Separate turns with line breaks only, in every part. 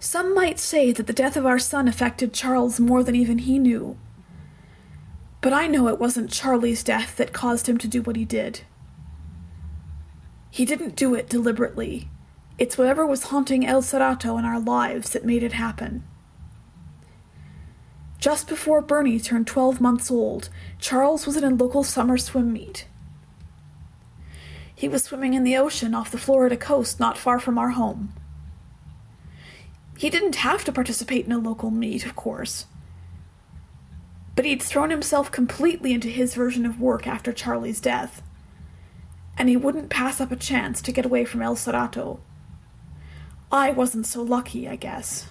Some might say that the death of our son affected Charles more than even he knew. But I know it wasn't Charlie's death that caused him to do what he did. He didn't do it deliberately. It's whatever was haunting El Cerrato in our lives that made it happen. Just before Bernie turned 12 months old, Charles was in a local summer swim meet. He was swimming in the ocean off the Florida coast not far from our home. He didn't have to participate in a local meet, of course. But he'd thrown himself completely into his version of work after Charlie's death, and he wouldn't pass up a chance to get away from El Cerrato. I wasn't so lucky, I guess.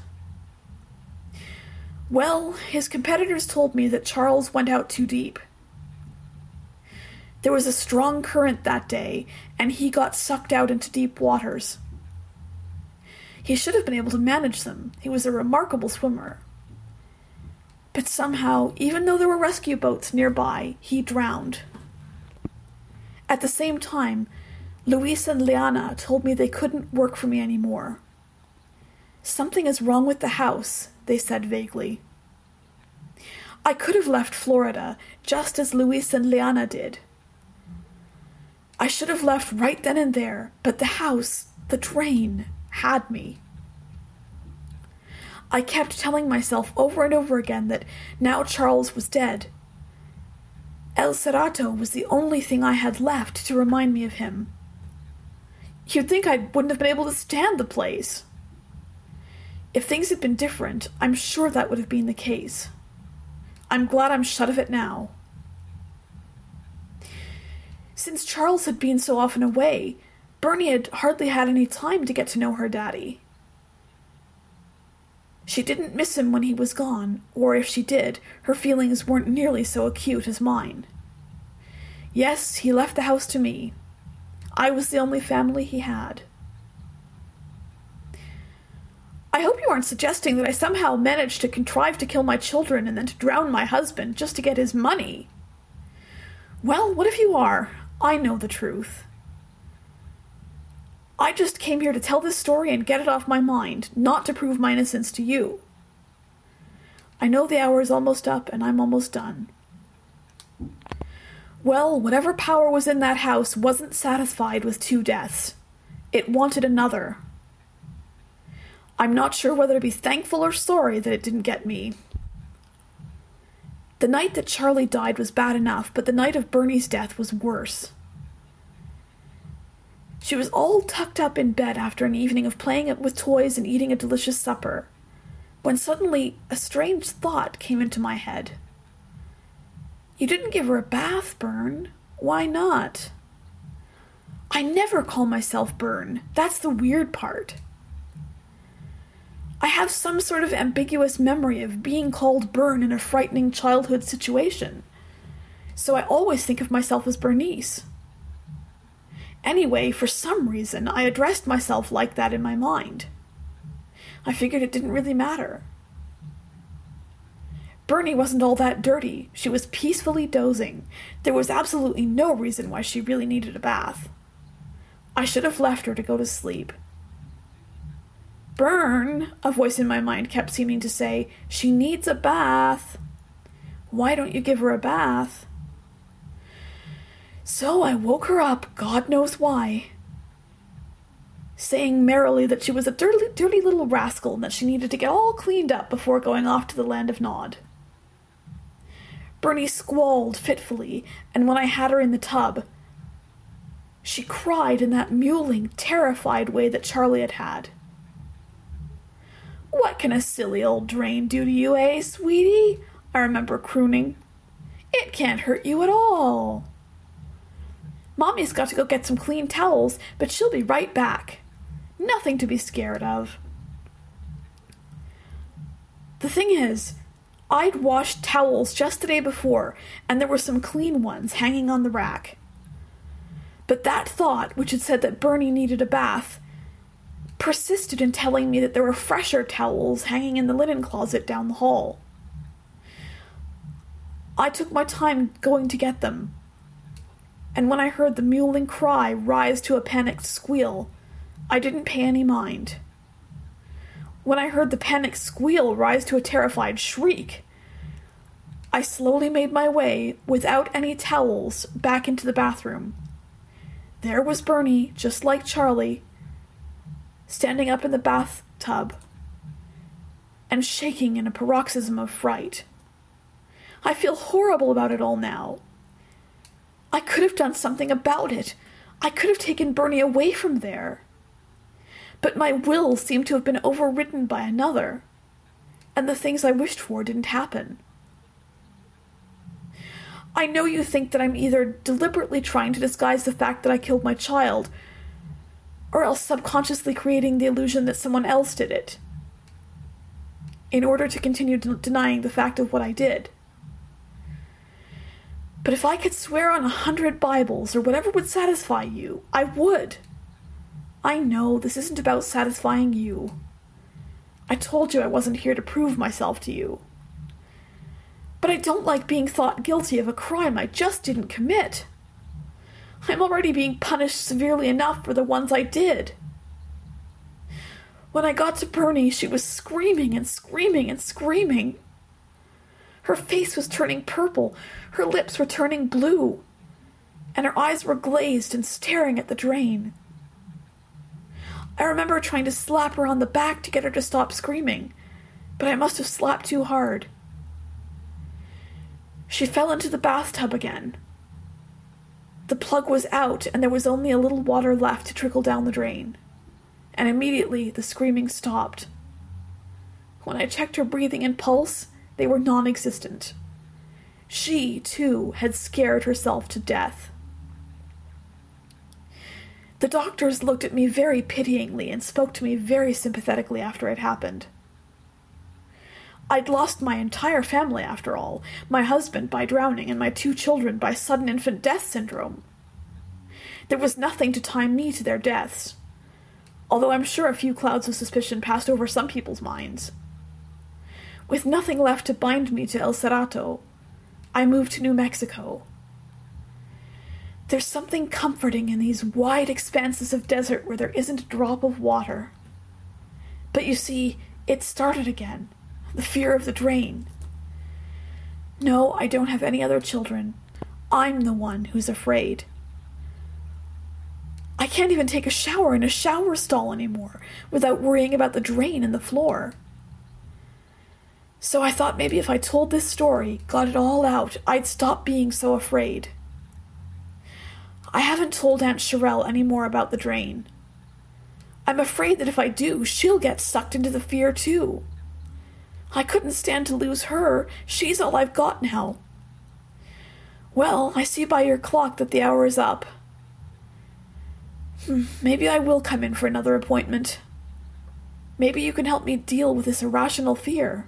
Well, his competitors told me that Charles went out too deep. There was a strong current that day, and he got sucked out into deep waters. He should have been able to manage them. He was a remarkable swimmer. But somehow, even though there were rescue boats nearby, he drowned. At the same time, Luis and Liana told me they couldn't work for me anymore. Something is wrong with the house, they said vaguely. I could have left Florida, just as Luis and Liana did. I should have left right then and there, but the house, the drain, had me. I kept telling myself over and over again that now Charles was dead. El Cerrato was the only thing I had left to remind me of him. You'd think I wouldn't have been able to stand the place. If things had been different, I'm sure that would have been the case. I'm glad I'm shut of it now. Since Charles had been so often away, Bernie had hardly had any time to get to know her daddy. She didn't miss him when he was gone, or if she did, her feelings weren't nearly so acute as mine. Yes, he left the house to me. I was the only family he had. I hope you aren't suggesting that I somehow managed to contrive to kill my children and then to drown my husband just to get his money. Well, what if you are? I know the truth. I just came here to tell this story and get it off my mind, not to prove my innocence to you. I know the hour is almost up, and I'm almost done. Well, whatever power was in that house wasn't satisfied with 2 deaths. It wanted another. I'm not sure whether to be thankful or sorry that it didn't get me. The night that Charlie died was bad enough, but the night of Bernie's death was worse. She was all tucked up in bed after an evening of playing with toys and eating a delicious supper, when suddenly a strange thought came into my head. You didn't give her a bath, Bern. Why not? I never call myself Bern. That's the weird part. I have some sort of ambiguous memory of being called Bern in a frightening childhood situation, so I always think of myself as Bernice. Anyway, for some reason, I addressed myself like that in my mind. I figured it didn't really matter. Bernie wasn't all that dirty. She was peacefully dozing. There was absolutely no reason why she really needed a bath. I should have left her to go to sleep. Bern, a voice in my mind kept seeming to say, she needs a bath. Why don't you give her a bath? So I woke her up, God knows why, saying merrily that she was a dirty little rascal and that she needed to get all cleaned up before going off to the land of Nod. Bernie squalled fitfully, and when I had her in the tub, she cried in that mewling, terrified way that Charlie had had. What can a silly old drain do to you, eh, sweetie? I remember crooning. It can't hurt you at all. Mommy's got to go get some clean towels, but she'll be right back. Nothing to be scared of. The thing is, I'd washed towels just the day before, and there were some clean ones hanging on the rack. But that thought, which had said that Bernie needed a bath, persisted in telling me that there were fresher towels hanging in the linen closet down the hall. I took my time going to get them, and when I heard the mewling cry rise to a panicked squeal, I didn't pay any mind. when I heard the panicked squeal rise to a terrified shriek. I slowly made my way, without any towels, back into the bathroom. There was Bernie, just like Charlie, standing up in the bathtub and shaking in a paroxysm of fright. I feel horrible about it all now. I could have done something about it. I could have taken Bernie away from there. But my will seemed to have been overridden by another, and the things I wished for didn't happen. I know you think that I'm either deliberately trying to disguise the fact that I killed my child, or else subconsciously creating the illusion that someone else did it, in order to continue denying the fact of what I did. But if I could swear on 100 Bibles, or whatever would satisfy you, I would. I know this isn't about satisfying you. I told you I wasn't here to prove myself to you. But I don't like being thought guilty of a crime I just didn't commit. I'm already being punished severely enough for the ones I did. When I got to Bernie, she was screaming and screaming and screaming. Her face was turning purple, her lips were turning blue, and her eyes were glazed and staring at the drain. I remember trying to slap her on the back to get her to stop screaming, but I must have slapped too hard. She fell into the bathtub again. The plug was out, and there was only a little water left to trickle down the drain, and immediately the screaming stopped. When I checked her breathing and pulse, they were non-existent. She, too, had scared herself to death. The doctors looked at me very pityingly and spoke to me very sympathetically after it happened. I'd lost my entire family, after all, my husband by drowning and my 2 children by sudden infant death syndrome. There was nothing to tie me to their deaths, although I'm sure a few clouds of suspicion passed over some people's minds. With nothing left to bind me to El Cerrato, I moved to New Mexico. There's something comforting in these wide expanses of desert where there isn't a drop of water. But you see, it started again. The fear of the drain. No, I don't have any other children. I'm the one who's afraid. I can't even take a shower in a shower stall anymore without worrying about the drain in the floor. So I thought maybe if I told this story, got it all out, I'd stop being so afraid. I haven't told Aunt Cherelle any more about the drain. I'm afraid that if I do, she'll get sucked into the fear too. I couldn't stand to lose her. She's all I've got now. Well, I see by your clock that the hour is up. Maybe I will come in for another appointment. Maybe you can help me deal with this irrational fear.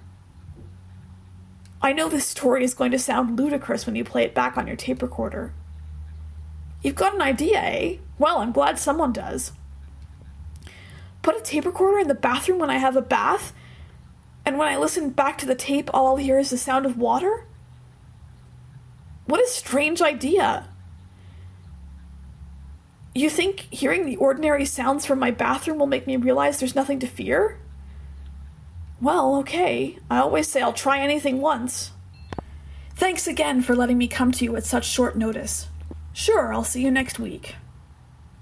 I know this story is going to sound ludicrous when you play it back on your tape recorder. You've got an idea, eh? Well, I'm glad someone does. Put a tape recorder in the bathroom when I have a bath? And when I listen back to the tape, all I'll hear is the sound of water? What a strange idea. You think hearing the ordinary sounds from my bathroom will make me realize there's nothing to fear? Well, okay. I always say I'll try anything once. Thanks again for letting me come to you at such short notice. Sure, I'll see you next week.